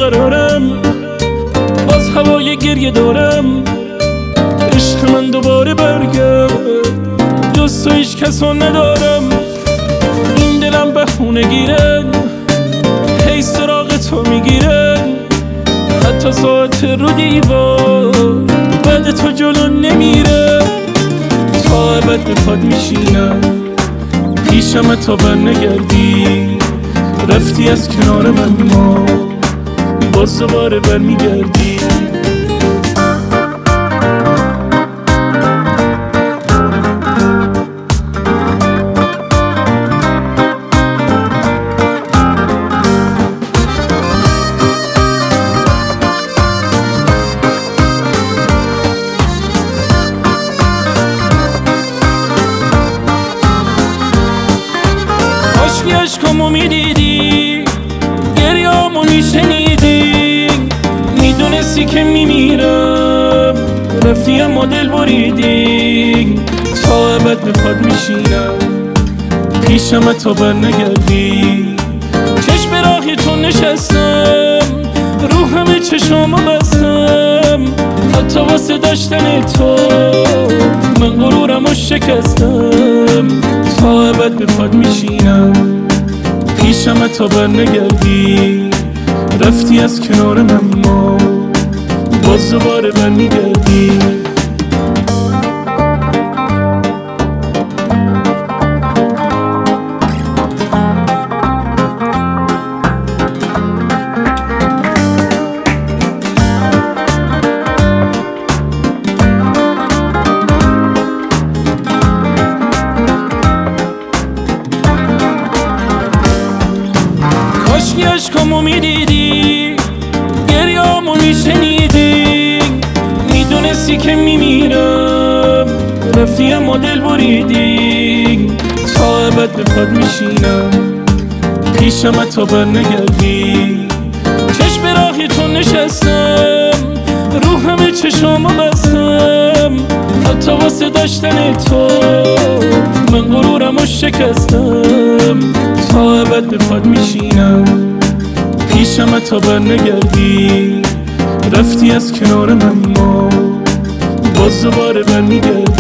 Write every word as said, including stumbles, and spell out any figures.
بیقرارم، باز هوای گریه دارم. عشق من دوباره برگرد، جز تو هیچ کسو ندارم. این دلم بهونه گیرن، هی سراغ تو میگیرن. حتی ساعت رو دیوار بعد تو جلو نمیره. تا ابد به پاد میشینم پیشم تا بر نگردی. رفتی از کنار من ما باز دوباره بر میگردی. کاشکی عشقامو میدیدی، گریامو میشنیدی. میدونستی که میمیرم، رفتی اما دل بریدی. تا ابد به پاد میشینم پیشم تا بر نگردی. چشم راهی تو نشستم، رو همه چشامو بستم. حتی واسه داشتن تو من غرورمو شکستم. تا ابد به پاد میشینم پیشم تا بر نگردی. رفتی از کنار من ما باز دوباره بر میگردی. کاشکی عشقامو میدیدی، گریامو میشنیدی. میدونستی که میمیرم، رفتی اما دل بریدی. تا ابد به پاد میشینم پیشم تا بر نگردی. چشم راهی تو نشستم، رو همه چشامو بستم. حتی واسه داشتن تو من غرورمو شکستم. تا ابد به پاد میشینم پیشم تا بر نگردی. رفتی از کنار من ما باز دوباره بر میگردی.